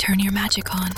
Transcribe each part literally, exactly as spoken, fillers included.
Turn your magic on.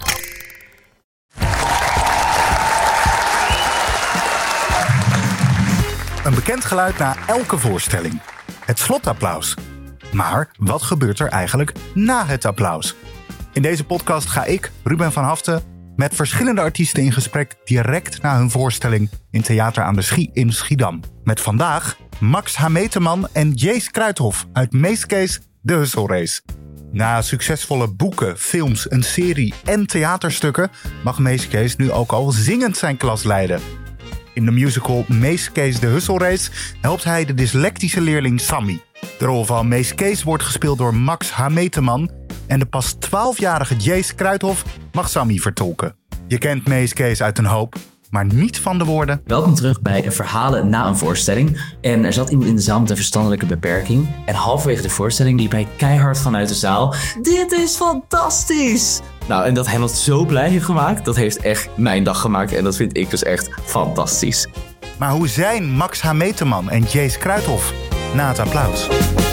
Een bekend geluid na elke voorstelling. Het slotapplaus. Maar wat gebeurt er eigenlijk na het applaus? In deze podcast ga ik, Ruben van Haften, met verschillende artiesten in gesprek direct na hun voorstelling in Theater aan de Schie in Schiedam. Met vandaag Max Hameteman en Jace Kruithof uit Meeskees de Husselrace. Na succesvolle boeken, films, een serie en theaterstukken mag Meeskees nu ook al zingend zijn klas leiden. In de musical Meeskees de Husselrace helpt hij de dyslectische leerling Sammy. De rol van Meeskees wordt gespeeld door Max Hameteman en de pas twaalfjarige Jace Kruithof mag Sammy vertolken. Je kent Meeskees uit een hoop, maar niet van de woorden. Welkom terug bij Verhalen na een voorstelling. En er zat iemand in de zaal met een verstandelijke beperking. En halverwege de voorstelling liep hij keihard vanuit de zaal. Dit is fantastisch! Nou, en dat hij dat zo blij heeft gemaakt, dat heeft echt mijn dag gemaakt. En dat vind ik dus echt fantastisch. Maar hoe zijn Max Hameteman en Jace Kruithof na het applaus?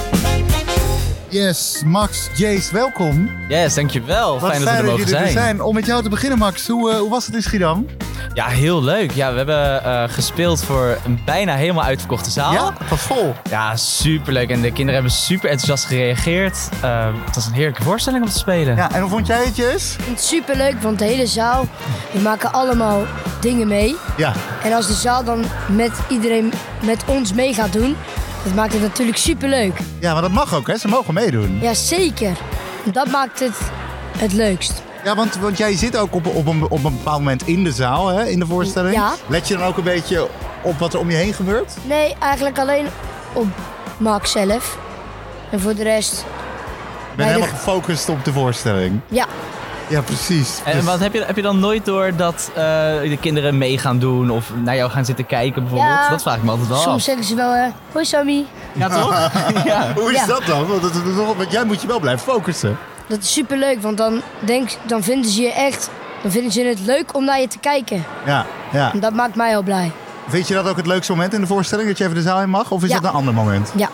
Yes, Max, Jace, welkom. Yes, dankjewel. Wat fijn dat we er mogen jullie zijn. er zijn. Om met jou te beginnen, Max, hoe, uh, hoe was het in Schiedam? Ja, heel leuk. Ja, we hebben uh, gespeeld voor een bijna helemaal uitverkochte zaal. Ja, het was vol. Ja, superleuk. En de kinderen hebben super enthousiast gereageerd. Uh, het was een heerlijke voorstelling om te spelen. Ja, en hoe vond jij het, Jace? Ik vind het superleuk, want de hele zaal, we maken allemaal dingen mee. Ja. En als de zaal dan met iedereen, met ons mee gaat doen, dat maakt het natuurlijk superleuk. Ja, maar dat mag ook, hè? Ze mogen meedoen. Ja, zeker. Dat maakt het het leukst. Ja, want, want jij zit ook op, op, een, op een bepaald moment in de zaal, hè? In de voorstelling. Ja. Let je dan ook een beetje op wat er om je heen gebeurt? Nee, eigenlijk alleen op Max zelf. En voor de rest... Ik ben bij helemaal de... gefocust op de voorstelling. Ja. Ja, precies. En Dus- wat, heb, je, heb je dan nooit door dat uh, de kinderen mee gaan doen of naar jou gaan zitten kijken bijvoorbeeld? Ja. Dat vraag ik me altijd wel Soms af. zeggen ze wel, uh, hoi Sammy. Ja, toch? Ja. Hoe is Ja. dat dan? Want, dat, dat, dat- want jij moet je wel blijven focussen. Dat is superleuk, want dan, denk, dan vinden ze je echt... Dan vinden ze het leuk om naar je te kijken. Ja, ja. En dat maakt mij heel blij. Vind je dat ook het leukste moment in de voorstelling? Dat je even de zaal in mag? Of is Ja. dat een ander moment? Ja.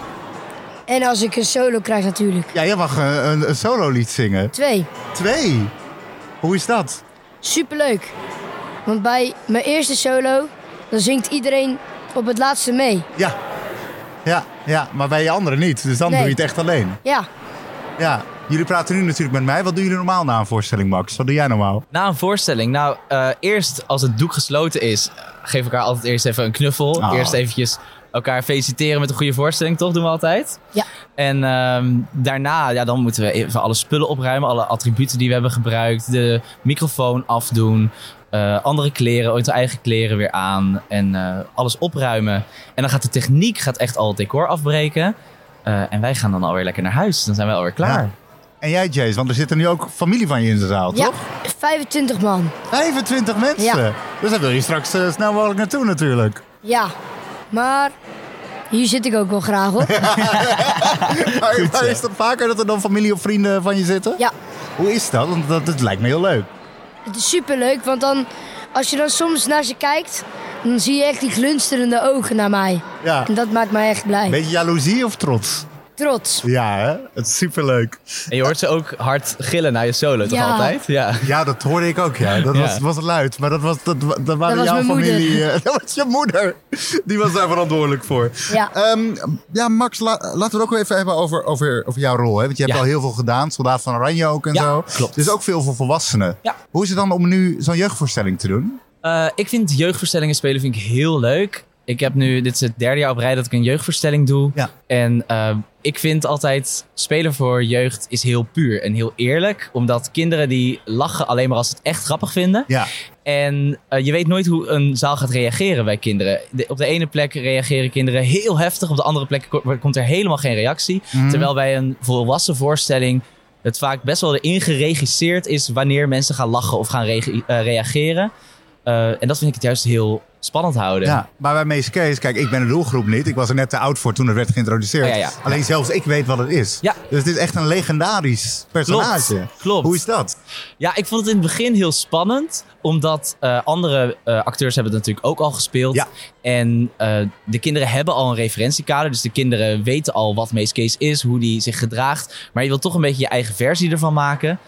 En als ik een solo krijg natuurlijk. Ja, jij mag uh, een, een solo lied zingen. Twee. Twee. Hoe is dat? Superleuk. Want bij mijn eerste solo, dan zingt iedereen op het laatste mee. Ja. Ja, ja, maar bij je anderen niet. Dus dan Nee. doe je het echt alleen. Ja. Ja. Jullie praten nu natuurlijk met mij. Wat doen jullie normaal na een voorstelling, Max? Wat doe jij normaal? Na een voorstelling, nou, uh, eerst als het doek gesloten is, geef elkaar altijd eerst even een knuffel. Oh. Eerst eventjes elkaar feliciteren met een goede voorstelling, toch? Doen we altijd. Ja. En um, daarna, ja, dan moeten we even alle spullen opruimen, alle attributen die we hebben gebruikt, de microfoon afdoen, uh, andere kleren, onze eigen kleren weer aan en uh, alles opruimen. En dan gaat de techniek gaat echt al het decor afbreken. Uh, en wij gaan dan alweer lekker naar huis. Dan zijn wij alweer klaar. Ja. En jij, Jace, want er zit er nu ook familie van je in de zaal, Ja, toch? vijfentwintig man. vijfentwintig mensen. Ja. Dus daar wil je straks uh, snel mogelijk naartoe natuurlijk. Ja. Maar hier zit ik ook wel graag hoor. maar, maar is dat vaker dat er dan familie of vrienden van je zitten? Ja. Hoe is dat? Want dat, dat lijkt me heel leuk. Het is superleuk, want dan, als je dan soms naar ze kijkt, dan zie je echt die glunsterende ogen naar mij. Ja. En dat maakt mij echt blij. Beetje jaloezie of trots? Trots. Ja, hè? Het is superleuk. En je hoort ze ook hard gillen naar je solo, toch Ja. altijd? Ja. Ja, dat hoorde ik ook, ja. Dat Ja. was, was luid. Maar dat, was, dat, dat waren was jouw mijn familie. moeder. eh, dat was je moeder. Die was daar verantwoordelijk voor. Ja. Um, ja, Max, la, laten we het ook wel even hebben over, over, over jouw rol. Hè? Want je hebt Ja. al heel veel gedaan. Soldaat van Oranje ook en Ja, zo. klopt. Dus ook veel voor volwassenen. Ja. Hoe is het dan om nu zo'n jeugdvoorstelling te doen? Uh, ik vind jeugdvoorstellingen spelen vind ik heel leuk. Ik heb nu, dit is het derde jaar op rij dat ik een jeugdvoorstelling doe. Ja. En uh, ik vind altijd, spelen voor jeugd is heel puur en heel eerlijk. Omdat kinderen die lachen alleen maar als ze het echt grappig vinden. Ja. En uh, je weet nooit hoe een zaal gaat reageren bij kinderen. De, op de ene plek reageren kinderen heel heftig. Op de andere plek ko- komt er helemaal geen reactie. Mhm. Terwijl bij een volwassen voorstelling het vaak best wel erin geregisseerd is wanneer mensen gaan lachen of gaan re- uh, reageren. Uh, en dat vind ik het juist heel spannend houden. Ja, maar bij Meeskees, kijk, ik ben de doelgroep niet. Ik was er net te oud voor toen het werd geïntroduceerd. Ja, ja, ja. Alleen zelfs ik weet wat het is. Ja. Dus het is echt een legendarisch personage. Klopt, klopt. Hoe is dat? Ja, ik vond het in het begin heel spannend. Omdat uh, andere uh, acteurs hebben het natuurlijk ook al gespeeld. Ja. En uh, de kinderen hebben al een referentiekader. Dus de kinderen weten al wat Meeskees is, hoe die zich gedraagt. Maar je wilt toch een beetje je eigen versie ervan maken.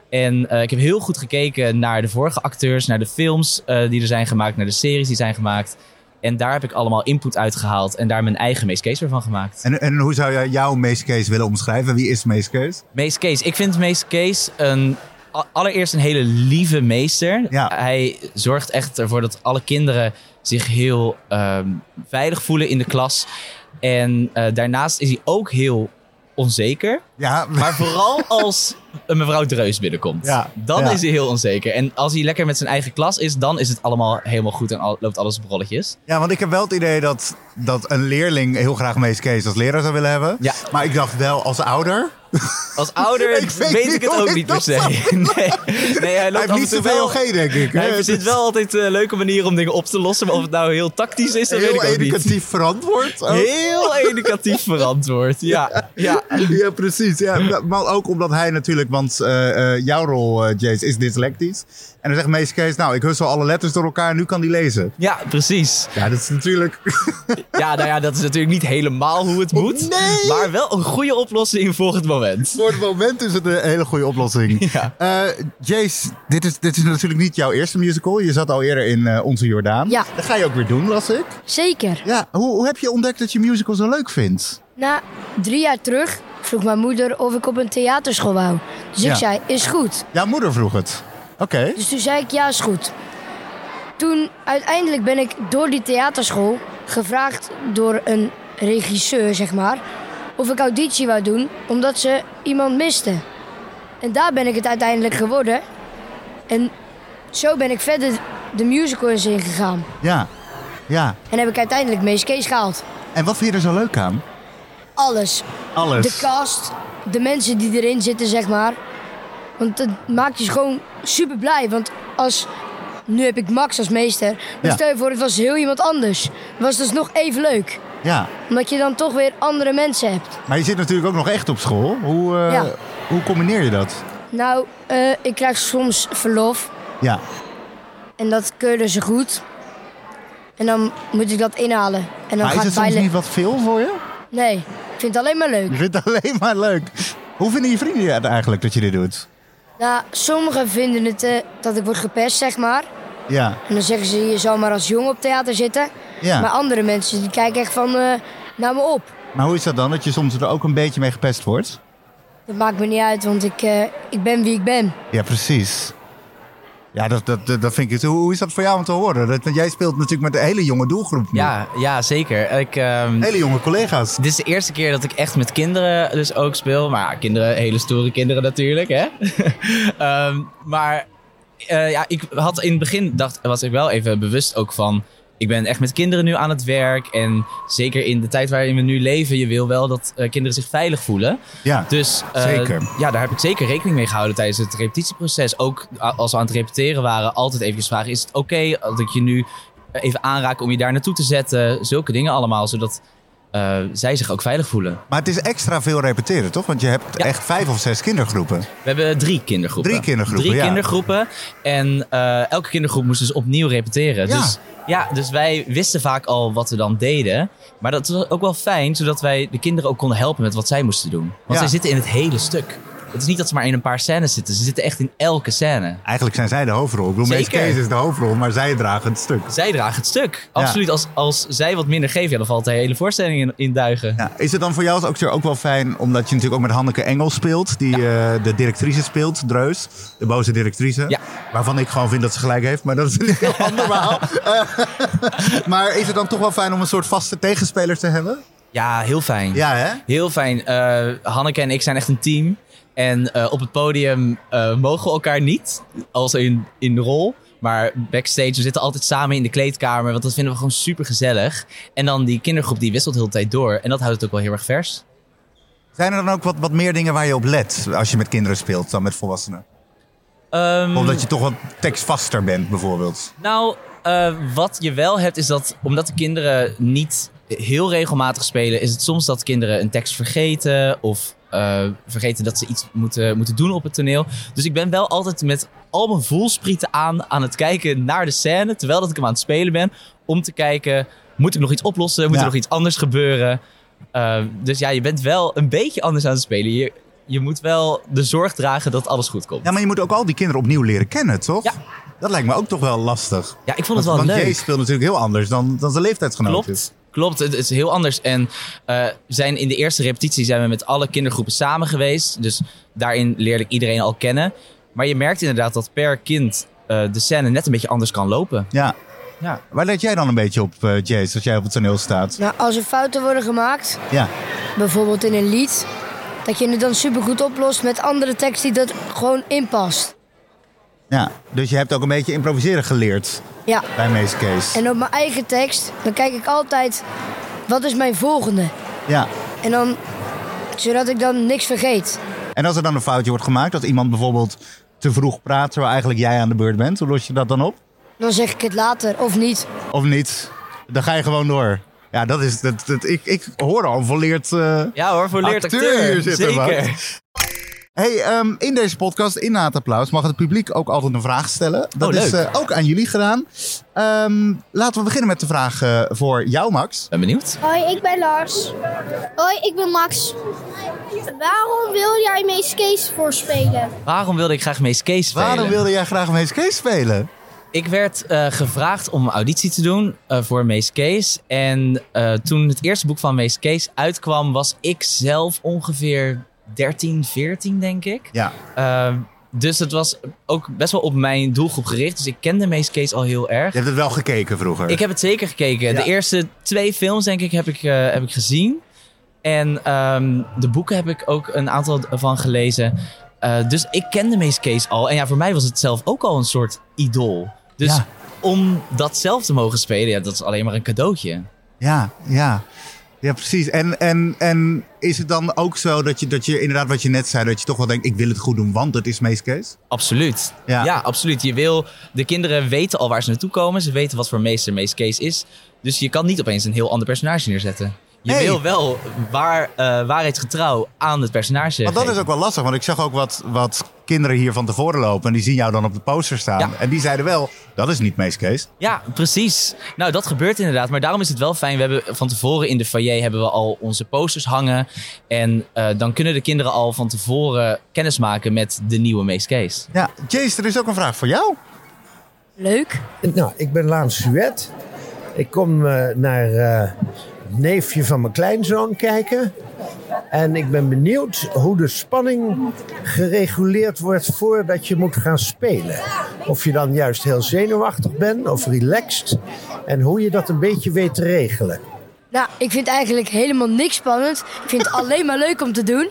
En uh, ik heb heel goed gekeken naar de vorige acteurs, naar de films uh, die er zijn gemaakt, naar de series die zijn gemaakt. En daar heb ik allemaal input uit gehaald en daar mijn eigen Mees Kees weer van gemaakt. En, en hoe zou jij jouw Mees Kees willen omschrijven? Wie is Mees Kees? Mees Kees. Ik vind Mees Kees een, allereerst een hele lieve meester. Ja. Hij zorgt echt ervoor dat alle kinderen zich heel um, veilig voelen in de klas. En uh, daarnaast is hij ook heel onzeker. Ja. Maar vooral als een mevrouw Dreus binnenkomt. Ja. Dan ja. is hij heel onzeker. En als hij lekker met zijn eigen klas is, dan is het allemaal helemaal goed en al, loopt alles op rolletjes. Ja, want ik heb wel het idee dat, dat een leerling heel graag Mees Kees als leraar zou willen hebben. Ja. Maar ik dacht wel als ouder. Als ouder Ik weet weet, niet ik het hoe ook ik niet per dat se. zou Nee, nee, hij Hij loopt heeft af niet en toe zoveel wel... G, denk ik. Hij hè? verzint wel altijd uh, leuke manieren om dingen op te lossen. Maar of het nou heel tactisch is, dat weet ik Heel ook niet. educatief verantwoord. ook. Heel educatief verantwoord, ja. ja. Ja, precies. Ja. Maar ook omdat hij natuurlijk, want uh, uh, jouw rol, uh, Jace, is dyslectisch. En dan zegt Mees Kees, nou, ik hussel alle letters door elkaar en nu kan die lezen. Ja, precies. Ja, dat is natuurlijk... Ja, nou ja, dat is natuurlijk niet helemaal hoe het moet. Nee! Maar wel een goede oplossing voor het moment. Voor het moment is het een hele goede oplossing. Ja. Uh, Jace, dit is, dit is natuurlijk niet jouw eerste musical. Je zat al eerder in uh, Onze Jordaan. Ja. Dat ga je ook weer doen, las ik. Zeker. Ja, hoe, hoe heb je ontdekt dat je musical zo leuk vindt? Na drie jaar terug vroeg mijn moeder of ik op een theaterschool wou. Dus Ja. ik zei, is goed. Jouw moeder vroeg het. Oké. Okay. Dus toen zei ik, ja, is goed. Toen uiteindelijk ben ik door die theaterschool gevraagd door een regisseur, zeg maar, of ik auditie wou doen, omdat ze iemand miste. En daar ben ik het uiteindelijk geworden. En zo ben ik verder de musical eens ingegaan. Ja. Ja. En heb ik uiteindelijk Mees Kees gehaald. En wat vind je er zo leuk aan? Alles. Alles. De cast, de mensen die erin zitten, zeg maar. Want dat maakt je gewoon super blij. Want als... Nu heb ik Max als meester. Maar Ja. stel je voor, het was heel iemand anders. Dan was het dus nog even leuk. Ja. Omdat je dan toch weer andere mensen hebt. Maar je zit natuurlijk ook nog echt op school. Hoe, uh, Ja. hoe combineer je dat? Nou, uh, ik krijg soms verlof. Ja. En dat keurde ze goed. En dan moet ik dat inhalen. En dan Maar is gaat het soms bijle- niet wat veel voor je? Nee, ik vind het alleen maar leuk. Je vindt het alleen maar leuk. Hoe vinden je vrienden het eigenlijk dat je dit doet? Nou, sommigen vinden het uh, dat ik word gepest, zeg maar. Ja. En dan zeggen ze, je zal maar als jongen op theater zitten. Ja. Maar andere mensen, die kijken echt van, uh, nou me op. Maar hoe is dat dan? Dat je soms er ook een beetje mee gepest wordt? Dat maakt me niet uit, want ik, uh, ik ben wie ik ben. Ja, precies. Ja, dat, dat, dat vind ik het. Hoe, hoe is dat voor jou om te horen? Dat, jij speelt natuurlijk met een hele jonge doelgroep nu. Ja, ja zeker. Ik, um, Hele jonge collega's. dit is de eerste keer dat ik echt met kinderen dus ook speel. Maar ja, kinderen, hele stoere kinderen natuurlijk, hè. um, maar uh, ja, ik had in het begin, dacht, was ik wel even bewust ook van... Ik ben echt met kinderen nu aan het werk. En zeker in de tijd waarin we nu leven, je wil wel dat uh, kinderen zich veilig voelen. Ja, Dus uh, zeker. Ja, daar heb ik zeker rekening mee gehouden tijdens het repetitieproces. Ook als we aan het repeteren waren, altijd even vragen: is het oké okay dat ik je nu even aanraak om je daar naartoe te zetten? Zulke dingen allemaal, zodat uh, zij zich ook veilig voelen. Maar het is extra veel repeteren, toch? Want je hebt Ja. echt vijf of zes kindergroepen. We hebben drie kindergroepen. Drie kindergroepen, Drie ja. kindergroepen. En uh, elke kindergroep moest dus opnieuw repeteren. Ja. Dus ja, dus wij wisten vaak al wat we dan deden. Maar dat was ook wel fijn, zodat wij de kinderen ook konden helpen met wat zij moesten doen. Want Ja. zij zitten in het hele stuk. Het is niet dat ze maar in een paar scènes zitten. Ze zitten echt in elke scène. Eigenlijk zijn zij de hoofdrol. Ik bedoel, Mees Zeker. Kees is de hoofdrol, maar zij dragen het stuk. Zij dragen het stuk. Absoluut. Als, als zij wat minder geven, ja, dan valt de hele voorstelling in, in duigen. Ja, is het dan voor jou als acteur ook wel fijn, omdat je natuurlijk ook met Hanneke Engels speelt, die uh, de directrice speelt, Dreus, de boze directrice, Ja. waarvan ik gewoon vind dat ze gelijk heeft, maar dat is een heel ander verhaal. Uh, maar is het dan toch wel fijn om een soort vaste tegenspeler te hebben? Ja, heel fijn. Ja, hè? Heel fijn. Uh, Hanneke en ik zijn echt een team. En uh, op het podium uh, mogen we elkaar niet, als in, in de rol. Maar backstage, we zitten altijd samen in de kleedkamer, want dat vinden we gewoon super gezellig. En dan die kindergroep, die wisselt de hele tijd door. En dat houdt het ook wel heel erg vers. Zijn er dan ook wat, wat meer dingen waar je op let als je met kinderen speelt dan met volwassenen? Um, Omdat je toch wat tekstvaster bent, bijvoorbeeld. Nou, uh, wat je wel hebt is dat, omdat de kinderen niet heel regelmatig spelen, is het soms dat kinderen een tekst vergeten of uh, vergeten dat ze iets moeten, moeten doen op het toneel. Dus ik ben wel altijd met al mijn voelsprieten aan aan het kijken naar de scène, terwijl dat ik hem aan het spelen ben, om te kijken, moet ik nog iets oplossen? Moet Ja. er nog iets anders gebeuren? Uh, dus ja, je bent wel een beetje anders aan het spelen. Je, je moet wel de zorg dragen dat alles goed komt. Ja, maar je moet ook al die kinderen opnieuw leren kennen, toch? Ja. Dat lijkt me ook toch wel lastig. Ja, ik vond het wel want, leuk. Want Jay speelt natuurlijk heel anders dan, dan zijn leeftijdsgenootjes. Klopt. Klopt, het is heel anders. En uh, we zijn in de eerste repetitie zijn we met alle kindergroepen samen geweest. Dus daarin leerde ik iedereen al kennen. Maar je merkt inderdaad dat per kind uh, de scène net een beetje anders kan lopen. Ja. Ja. Waar let jij dan een beetje op, uh, Jace, als jij op het toneel staat? Nou, als er fouten worden gemaakt, Ja. bijvoorbeeld in een lied, dat je het dan supergoed oplost met andere tekst die dat gewoon inpast. Ja, dus je hebt ook een beetje improviseren geleerd Ja. bij Mace Case. En op mijn eigen tekst, dan kijk ik altijd, wat is mijn volgende? Ja. En dan, zodat ik dan niks vergeet. En als er dan een foutje wordt gemaakt, dat iemand bijvoorbeeld te vroeg praat, terwijl eigenlijk jij aan de beurt bent, hoe los je dat dan op? Dan zeg ik het later, of niet. Of niet? Dan ga je gewoon door. Ja, dat is, dat, dat, ik, ik hoor al een volleerd uh, Ja hoor, voor leert acteur acteur. hier zitten. Zeker. Wat. Hey, um, in deze podcast, in na het applaus, mag het publiek ook altijd een vraag stellen. Dat Oh, leuk. is uh, ook aan jullie gedaan. Um, laten we beginnen met de vraag uh, voor jou, Max. Ben benieuwd. Hoi, ik ben Lars. Hoi, ik ben Max. Waarom wil jij Mace Case voorspelen? Waarom wilde ik graag Mace Case spelen? Waarom wilde jij graag Mace Case spelen? Ik werd uh, gevraagd om een auditie te doen uh, voor Mace Case. En uh, toen het eerste boek van Mace Case uitkwam, was ik zelf ongeveer dertien, veertien, denk ik. Ja. Uh, dus het was ook best wel op mijn doelgroep gericht. Dus ik kende Mace Case al heel erg. Je hebt het wel gekeken vroeger. Ik heb het zeker gekeken. Ja. De eerste twee films, denk ik, heb ik, uh, heb ik gezien. En um, de boeken heb ik ook een aantal van gelezen. Uh, dus ik kende Mace Case al. En ja, voor mij was het zelf ook al een soort idool. Dus Ja. om dat zelf te mogen spelen, ja, dat is alleen maar een cadeautje. Ja, ja. Ja, precies. En, en, en is het dan ook zo dat je, dat je inderdaad wat je net zei, dat je toch wel denkt, ik wil het goed doen, want het is Mace Case? Absoluut. Ja. Ja. absoluut. Je wil, de kinderen weten al waar ze naartoe komen. Ze weten wat voor meester Mace Case is. Dus je kan niet opeens een heel ander personage neerzetten. Je Nee. wil wel waar, uh, waarheidsgetrouw aan het personage Want dat geven. is ook wel lastig, want ik zag ook wat, wat kinderen hier van tevoren lopen en die zien jou dan op de poster staan. Ja. En die zeiden wel, dat is niet Mace Case. Ja, precies. Nou, dat gebeurt inderdaad. Maar daarom is het wel fijn. We hebben van tevoren in de foyer hebben we al onze posters hangen. En uh, dan kunnen de kinderen al van tevoren kennis maken met de nieuwe Mace Case. Ja, Jace, er is ook een vraag voor jou. Leuk. Nou, ik ben Laan Suet. Ik kom uh, naar uh, het neefje van mijn kleinzoon kijken. En ik ben benieuwd hoe de spanning gereguleerd wordt voordat je moet gaan spelen. Of je dan juist heel zenuwachtig bent of relaxed. En hoe je dat een beetje weet te regelen. Nou, ik vind eigenlijk helemaal niks spannend. Ik vind het alleen maar leuk om te doen.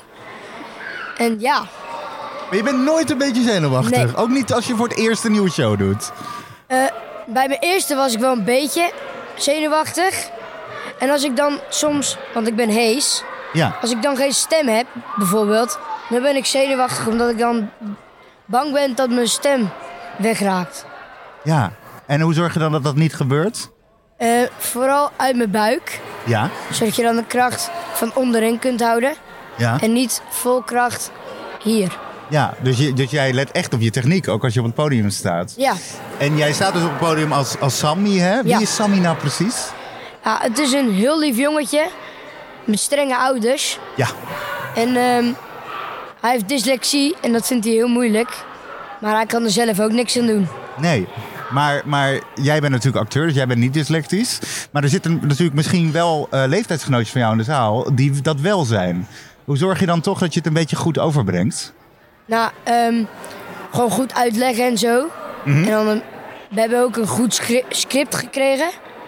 En ja, Maar je bent nooit een beetje zenuwachtig. Nee. Ook niet als je voor het eerst een nieuwe show doet. uh, bij mijn eerste was ik wel een beetje zenuwachtig. En als ik dan soms, want ik ben hees, Ja, als ik dan geen stem heb, bijvoorbeeld, dan ben ik zenuwachtig omdat ik dan bang ben dat mijn stem wegraakt. ja. En hoe zorg je dan dat dat niet gebeurt? Uh, vooral uit mijn buik, Ja, zodat je dan de kracht van onderin kunt houden. ja. En niet vol kracht hier. Ja, dus, je, dus jij let echt op je techniek, ook als je op het podium staat. Ja, En jij staat dus op het podium als, als Sammy, hè? Wie Ja. is Sammy nou precies? ja, het is een heel lief jongetje met strenge ouders. Ja, En um, hij heeft dyslexie en dat vindt hij heel moeilijk. Maar hij kan er zelf ook niks aan doen. nee. Maar, maar jij bent natuurlijk acteur, dus jij bent niet dyslectisch. Maar er zitten natuurlijk misschien wel uh, leeftijdsgenootjes van jou in de zaal die dat wel zijn. Hoe zorg je dan toch dat je het een beetje goed overbrengt? Nou, um, gewoon goed uitleggen en zo. Mhm. En dan, um, we hebben ook een goed scri- script gekregen.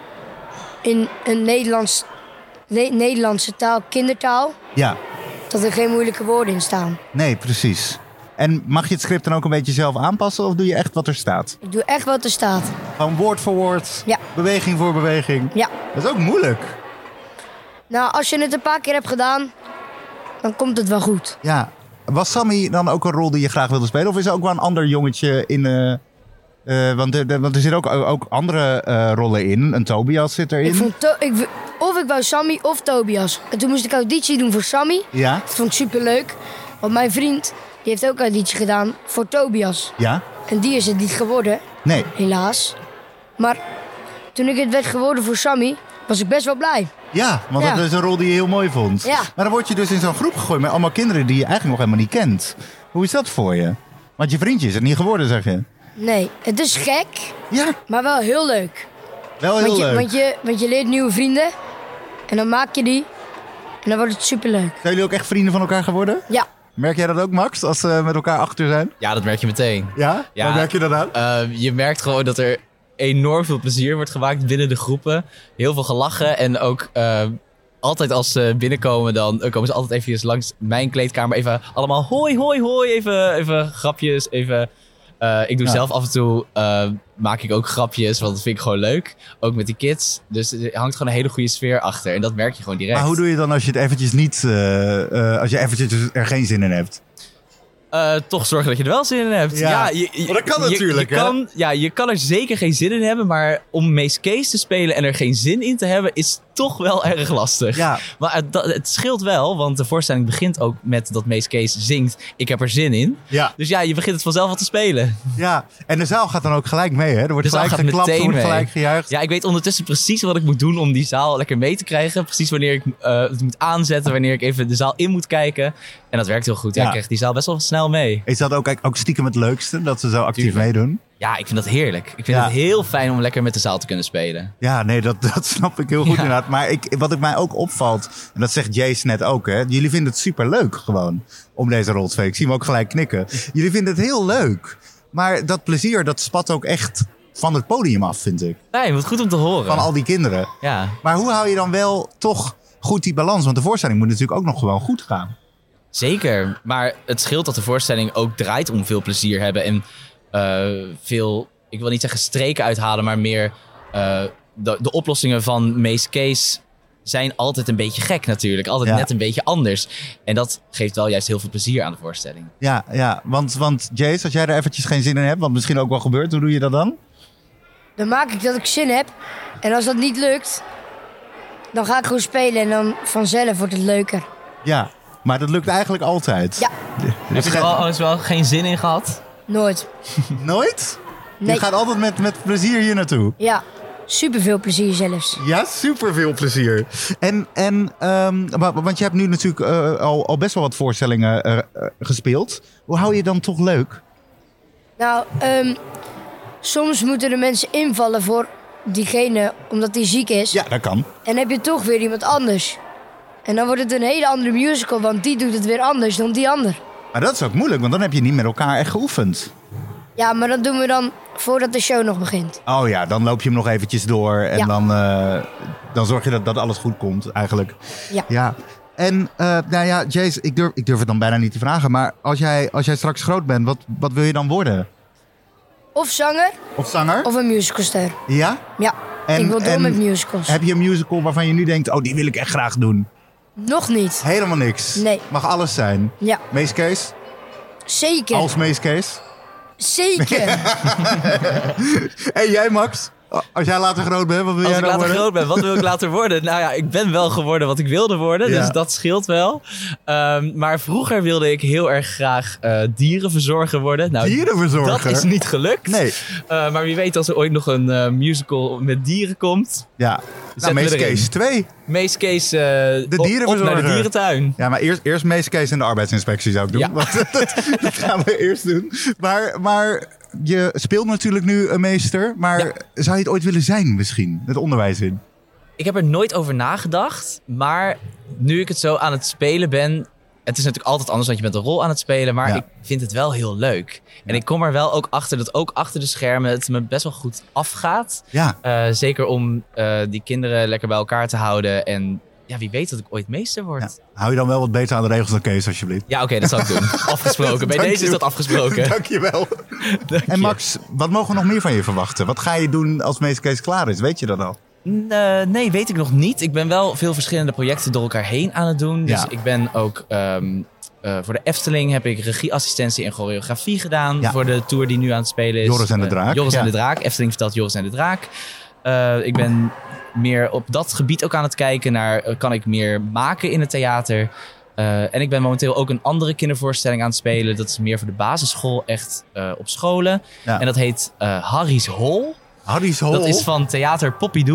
In een Nederlands, ne- Nederlandse taal, kindertaal. Ja, Dat er geen moeilijke woorden in staan. nee, precies. En mag je het script dan ook een beetje zelf aanpassen of doe je echt wat er staat? Ik doe echt wat er staat. Gewoon woord voor woord, Ja. beweging voor beweging. Ja. Dat is ook moeilijk. Nou, als je het een paar keer hebt gedaan, dan komt het wel goed. Ja. Was Sammy dan ook een rol die je graag wilde spelen? Of is er ook wel een ander jongetje in... Uh, uh, want, er, want er zitten ook, ook andere uh, rollen in. Een Tobias zit erin. Ik vond to- ik, w- of ik wou Sammy of Tobias. En toen moest ik auditie doen voor Sammy. Ja, Dat vond ik superleuk. Want mijn vriend die heeft ook auditie gedaan voor Tobias. ja. En die is het niet geworden, Nee. helaas. Maar toen ik het werd geworden voor Sammy, was ik best wel blij. Ja, want Ja. dat is een rol die je heel mooi vond. Ja. Maar dan word je dus in zo'n groep gegooid met allemaal kinderen die je eigenlijk nog helemaal niet kent. Hoe is dat voor je? Want je vriendje is het niet geworden, zeg je. Nee, het is gek, Ja, maar wel heel leuk. wel heel Want je, leuk. want, je, want je leert nieuwe vrienden en dan maak je die en dan wordt het superleuk. Zijn jullie ook echt vrienden van elkaar geworden? Ja, Merk jij dat ook, Max, als ze met elkaar achter zijn? Ja, dat merk je meteen. Ja? Ja. Waar merk je dat aan? Uh, je merkt gewoon dat er enorm veel plezier wordt gemaakt binnen de groepen. Heel veel gelachen en ook uh, altijd als ze binnenkomen, dan uh, komen ze altijd even langs mijn kleedkamer. Even allemaal hoi, hoi, hoi. Even, even grapjes, even... Uh, ik doe Ja. zelf af en toe, uh, maak ik ook grapjes, want dat vind ik gewoon leuk. Ook met die kids. Dus er hangt gewoon een hele goede sfeer achter. En dat merk je gewoon direct. Maar hoe doe je dan als je het eventjes niet, uh, uh, als je eventjes er geen zin in hebt? Uh, toch zorgen dat je er wel zin in hebt. Ja. je, je, Maar dat kan je- natuurlijk, je hè? kan, ja, je kan er zeker geen zin in hebben, maar om Mace Case te spelen en er geen zin in te hebben, is toch wel erg lastig. Ja. Maar het, dat- het scheelt wel, want de voorstelling begint ook met dat Mace Case zingt, ik heb er zin in. Ja. Dus ja, je begint het vanzelf al te spelen. Ja, en de zaal gaat dan ook gelijk mee, hè? Er wordt De zaal gelijk gaat geklapt, er meteen wordt mee. gelijk gejuicht. Ja, ik weet ondertussen precies wat ik moet doen om die zaal lekker mee te krijgen. Precies wanneer ik uh, het moet aanzetten, wanneer ik even de zaal in moet kijken. En dat werkt heel goed. Ja, Ja. ik krijg die zaal best wel snel mee. Is dat ook, ook stiekem het leukste, dat ze zo actief Tuurlijk. meedoen? Ja, ik vind dat heerlijk. Ik vind Ja. het heel fijn om lekker met de zaal te kunnen spelen. Ja, nee, dat, dat snap ik heel goed Ja. inderdaad. Maar ik, wat ik mij ook opvalt, en dat zegt Jace net ook, hè. Jullie vinden het superleuk gewoon, om deze rol te spelen. Ik zie hem ook gelijk knikken. Jullie vinden het heel leuk. Maar dat plezier, dat spat ook echt van het podium af, vind ik. Nee, wat goed om te horen. Van al die kinderen. Ja, Maar hoe hou je dan wel toch goed die balans? Want de voorstelling moet natuurlijk ook nog gewoon goed gaan. zeker. Maar het scheelt dat de voorstelling ook draait om veel plezier hebben. En uh, veel, ik wil niet zeggen streken uithalen, maar meer uh, de, de oplossingen van Mace Case zijn altijd een beetje gek natuurlijk. Altijd Ja. net een beetje anders. En dat geeft wel juist heel veel plezier aan de voorstelling. Ja, ja. Want, want Jace, als jij er eventjes geen zin in hebt, wat misschien ook wel gebeurt, hoe doe je dat dan? dan maak ik dat ik zin heb en als dat niet lukt, dan ga ik gewoon spelen en dan vanzelf wordt het leuker. Ja, maar dat lukt eigenlijk altijd. Ja. Heb je er al eens wel geen zin in gehad? Nooit. Nooit? Nee. Je gaat altijd met, met plezier hier naartoe. Ja, superveel plezier zelfs. Ja, super veel plezier. En, en um, want je hebt nu natuurlijk uh, al, al best wel wat voorstellingen uh, uh, gespeeld. Hoe hou je dan toch leuk? Nou, um, soms moeten de mensen invallen voor diegene omdat die ziek is. Ja, dat kan. En heb je toch weer iemand anders. En dan wordt het een hele andere musical, want die doet het weer anders dan die ander. Maar dat is ook moeilijk, want dan heb je niet met elkaar echt geoefend. Ja, maar dat doen we dan voordat de show nog begint. Oh ja, dan loop je hem nog eventjes door en Ja. dan, uh, dan zorg je dat, dat alles goed komt eigenlijk. Ja. Ja. En uh, nou ja, Jace, ik durf, ik durf het dan bijna niet te vragen, maar als jij, als jij straks groot bent, wat, wat wil je dan worden? Of zanger, Of zanger? of een musicalster. Ja? Ja, En- ik wil door en met musicals. Heb je een musical waarvan je nu denkt, oh, die wil ik echt graag doen? Nog niet. Helemaal niks. Nee. Mag alles zijn. Ja, Mace Case? zeker. Als Mace Case? Zeker. En jij, Max? Als jij later groot bent, wat wil Als jij ik dan later worden? groot ben, wat wil ik later worden? Nou ja, ik ben wel geworden wat ik wilde worden, Ja. dus dat scheelt wel. Um, maar vroeger wilde ik heel erg graag uh, dierenverzorger worden. Nou, Dierenverzorger? dat is niet gelukt. Nee. Uh, maar wie weet als er ooit nog een uh, musical met dieren komt. Ja. Nou, Zetten we Mace erin. Case twee. Mace Case uh, De op- op dierenverzorger. naar de dierentuin. Ja, maar eerst, eerst Mace Case en de arbeidsinspectie zou ik doen. Ja. Want dat, dat gaan we eerst doen. Maar, maar je speelt natuurlijk nu een meester. Maar Ja. zou je het ooit willen zijn misschien? Het onderwijs in? Ik heb er nooit over nagedacht, maar nu ik het zo aan het spelen ben... Het is natuurlijk altijd anders, want je bent een rol aan het spelen, maar Ja. ik vind het wel heel leuk. En ik kom er wel ook achter dat ook achter de schermen het me best wel goed afgaat. Ja. Uh, zeker om uh, die kinderen lekker bij elkaar te houden. En ja, wie weet dat ik ooit meester word. Ja. Ja, Hou je dan wel wat beter aan de regels dan Kees, alsjeblieft. oké, okay, dat zal ik doen. Afgesproken. Bij Dank deze je. is dat afgesproken. Dankjewel. Dank En je. Max, wat mogen we nog meer van je verwachten? Wat ga je doen als Mace Case klaar is? Weet je dat al? Uh, nee, weet ik nog niet. Ik ben wel veel verschillende projecten door elkaar heen aan het doen. Dus Ja. ik ben ook... Um, uh, voor de Efteling heb ik regieassistentie en choreografie gedaan. Ja. Voor de tour die nu aan het spelen is. Joris en de Draak. Uh, Joris Ja. en de Draak. Efteling vertelt Joris en de Draak. Uh, ik ben meer op dat gebied ook aan het kijken naar... Uh, kan ik meer maken in het theater? Uh, en ik ben momenteel ook een andere kindervoorstelling aan het spelen. Dat is meer voor de basisschool, echt uh, op scholen. Ja. En dat heet uh, Harry's Hol. Harry's Hol. Dat is van theater Poppydoe.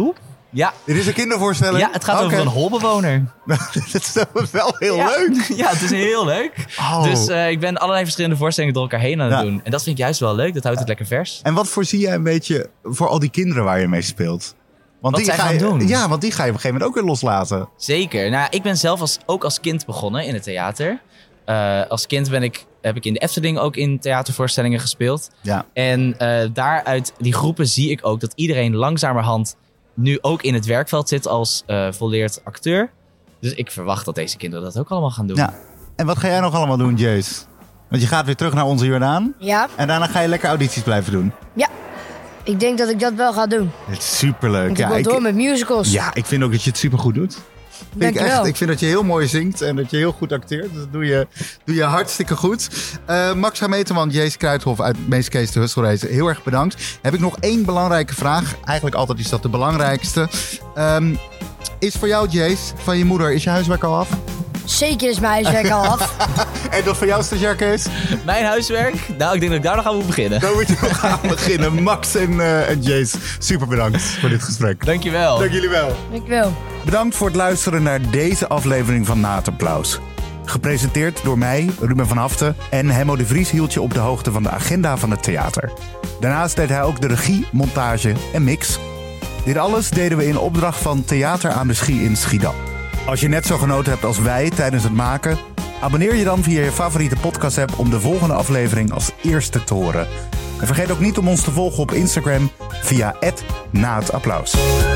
Ja. Dit is een kindervoorstelling? Ja, het gaat Oké. over een holbewoner. Dat is wel heel ja. leuk. Ja, het is heel leuk. Oh. Dus uh, ik ben allerlei verschillende voorstellingen door elkaar heen aan het Ja. doen. En dat vind ik juist wel leuk. Dat houdt het lekker vers. En wat voorzie jij een beetje voor al die kinderen waar je mee speelt? Want Wat die zij ga gaan je, doen. Ja, want die ga je op een gegeven moment ook weer loslaten. Zeker. Nou, ik ben zelf als, ook als kind begonnen in het theater. Uh, als kind ben ik, heb ik in de Efteling ook in theatervoorstellingen gespeeld. Ja. En uh, daaruit die groepen zie ik ook dat iedereen langzamerhand nu ook in het werkveld zit als uh, volleerd acteur. Dus ik verwacht dat deze kinderen dat ook allemaal gaan doen. Ja. En wat ga jij nog allemaal doen, Jace? Want je gaat weer terug naar onze Jordaan. Ja, En daarna ga je lekker audities blijven doen. ja. Ik denk dat ik dat wel ga doen. Het is superleuk. Ik Ja, wil ik, door met musicals. ja, ik vind ook dat je het supergoed doet. Vind ik, Dankjewel. echt, ik vind dat je heel mooi zingt en dat je heel goed acteert. Dat doe je, doe je hartstikke goed. Uh, Max Hameteman, Jace Kruithof uit Meest Kees de Husselrace. Heel erg bedankt. Heb ik nog één belangrijke vraag. Eigenlijk altijd is dat de belangrijkste. Um, is voor jou, Jace, van je moeder, is je huiswerk al af? Zeker is mijn huiswerk al af. En dat van jou, stagiair Kees? Mijn huiswerk? Nou, ik denk dat ik daar nog aan moet beginnen. Dan moet je nog gaan beginnen. Max en, uh, en Jace, super bedankt voor dit gesprek. Dankjewel. Dank jullie wel. Dankjewel. Bedankt voor het luisteren naar deze aflevering van Na het Applaus. Gepresenteerd door mij, Ruben van Haften, en Hemmo de Vries hield je op de hoogte van de agenda van het theater. Daarnaast deed hij ook de regie, montage en mix. Dit alles deden we in opdracht van Theater aan de Schie in Schiedam. Als je net zo genoten hebt als wij tijdens het maken, abonneer je dan via je favoriete podcast-app om de volgende aflevering als eerste te horen. En vergeet ook niet om ons te volgen op Instagram via at na het applaus.